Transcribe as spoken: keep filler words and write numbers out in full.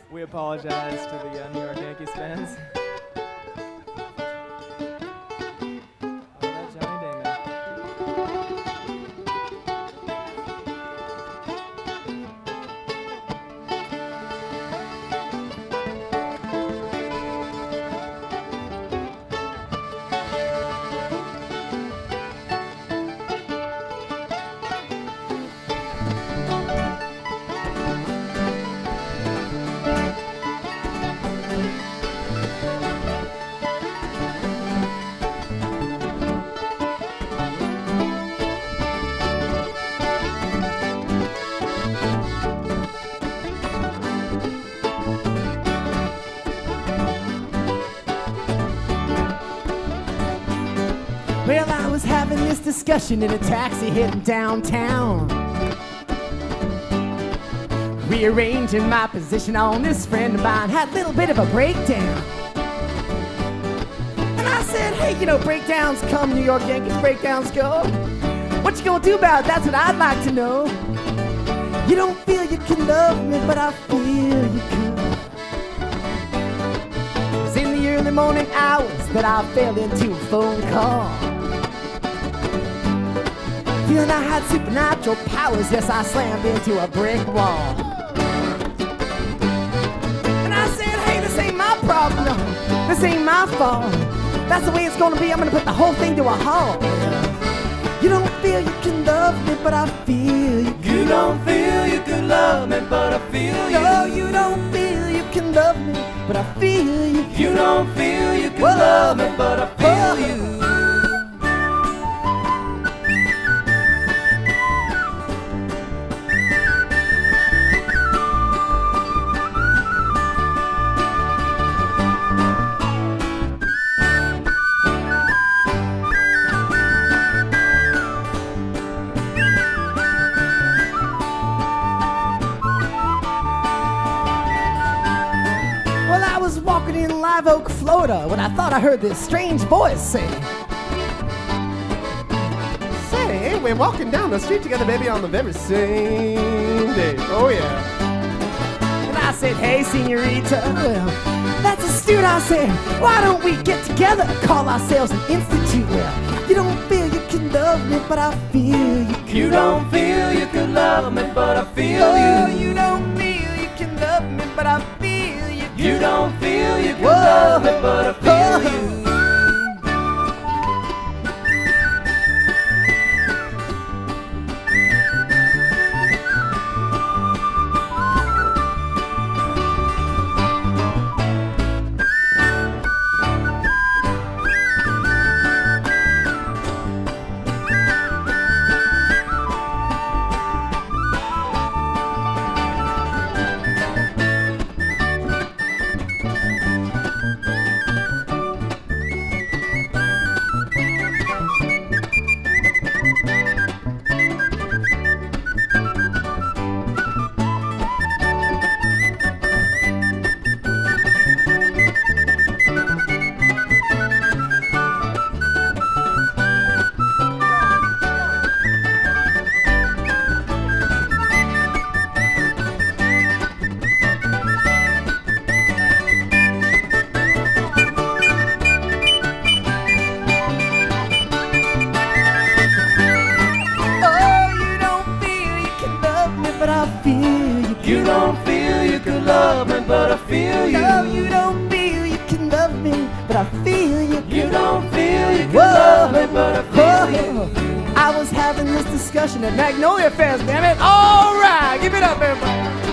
We apologize to the uh, New York Yankees fans. Oh, that's Johnny Damon. Well, I was having this discussion in a taxi heading downtown, rearranging my position on this friend of mine, had a little bit of a breakdown. And I said, hey, you know, breakdowns come, New York Yankees, breakdowns go. What you gonna do about it? That's what I'd like to know. You don't feel you can love me, but I feel you could. It was in the early morning hours that I fell into a phone call, feeling I had supernatural powers. Yes, I slammed into a brick wall. And I said, hey, this ain't my problem, no. This ain't my fault. That's the way it's gonna be. I'm gonna put the whole thing to a halt. You don't feel you can love me, but I feel you can. You don't feel you can love me, but I feel you. No, you don't feel you can love me, but I feel you can. You don't feel you can Whoa. love me, but I feel Whoa. you. Well, I was walking in Live Oak, Florida, when I thought I heard this strange voice say, Say, we're walking down the street together, baby, on the very same day. Oh, yeah. and I said, hey, senorita, well, that's astute. I said, why don't we get together, call ourselves an institute? Well, you don't feel you can love me, but I feel you can. You don't feel you can love me, but I feel Oh, you. you don't feel you can love me, but I feel you can. You don't feel you can Whoa. love me, but I feel Whoa. you. Oh, you don't feel you can love me, but I feel you can. You don't feel you can love me, but I feel you. No, you don't feel you can love me, but I feel you can. You don't feel you can Whoa. love me, but I feel you. Whoa. I was having this discussion at Magnolia Fest, damn it. All right, give it up, everybody.